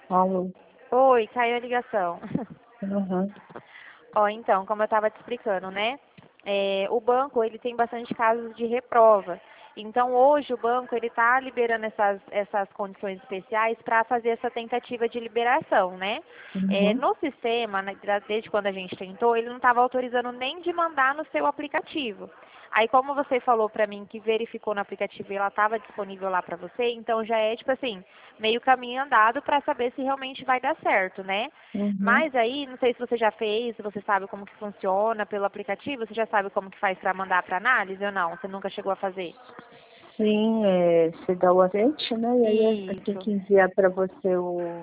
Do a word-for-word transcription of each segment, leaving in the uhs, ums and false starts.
Alô? Oi, caiu a ligação. Uhum. Ó, então, como eu estava te explicando, né? É, o banco, ele tem bastante casos de reprova. Então, hoje, o banco, ele está liberando essas, essas condições especiais para fazer essa tentativa de liberação, né? É, Uhum. no sistema, né, desde quando a gente tentou, ele não estava autorizando nem de mandar no seu aplicativo. Aí, como você falou para mim que verificou no aplicativo e ela estava disponível lá para você, então já é, tipo assim, meio caminho andado para saber se realmente vai dar certo, né? Uhum. Mas aí, não sei se você já fez, se você sabe como que funciona pelo aplicativo, você já sabe como que faz para mandar para análise ou não? Você nunca chegou a fazer? Sim, é, você dá o arete, né? E aí eu tenho Isso. que enviar para você o,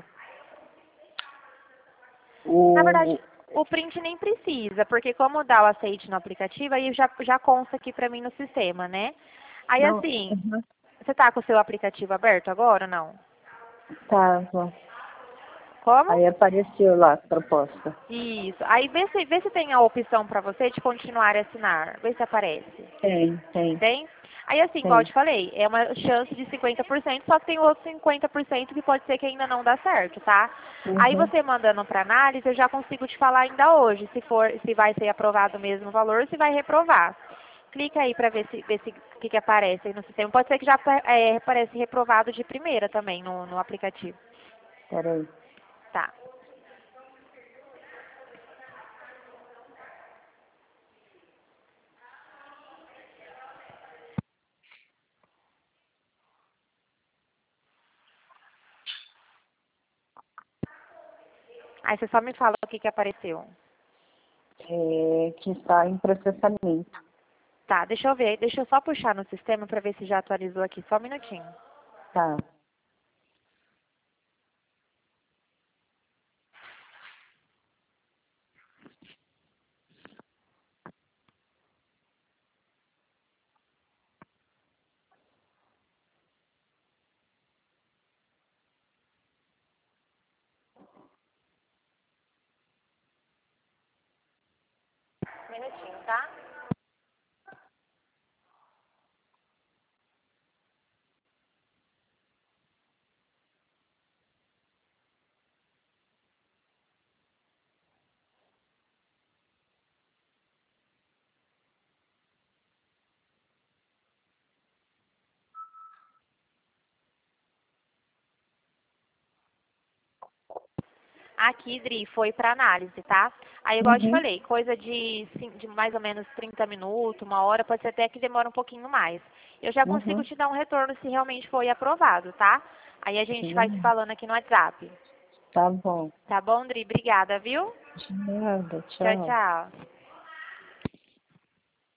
Na o. verdade, o print nem precisa, porque como dá o aceite no aplicativo, aí já, já consta aqui para mim no sistema, né? Aí Não, assim, uhum. você tá com o seu aplicativo aberto agora ou não? Tava. Como? Aí apareceu lá a proposta. Isso. Aí vê se, vê se tem a opção para você de continuar a assinar. Vê se aparece. Tem, tem, Tem? Aí assim, igual eu tem. te falei, é uma chance de cinquenta por cento, só que tem outros cinquenta por cento que pode ser que ainda não dá certo, tá? Aí Uhum. você mandando para análise, eu já consigo te falar ainda hoje, se for, se vai ser aprovado o mesmo valor, se vai reprovar. Clica aí para ver se, ver se o que, que aparece aí no sistema. Pode ser que já é, aparece reprovado de primeira também no, no aplicativo. Peraí. Tá. Aí você só me fala o que, que apareceu. É, que está em processamento. Tá, deixa eu ver, deixa eu só puxar no sistema para ver se já atualizou aqui, só um minutinho. Tá. Um minutinho, tá? Aqui, Dri, foi para análise, tá? Aí, igual eu te Uhum. falei, coisa de, cin- de mais ou menos trinta minutos, uma hora, pode ser até que demora um pouquinho mais. Eu já consigo Uhum. te dar um retorno se realmente foi aprovado, tá? Aí a gente vai se Sim. falando aqui no WhatsApp. Tá bom. Tá bom, Dri? Obrigada, viu? De nada. Tchau, Tchau. tchau.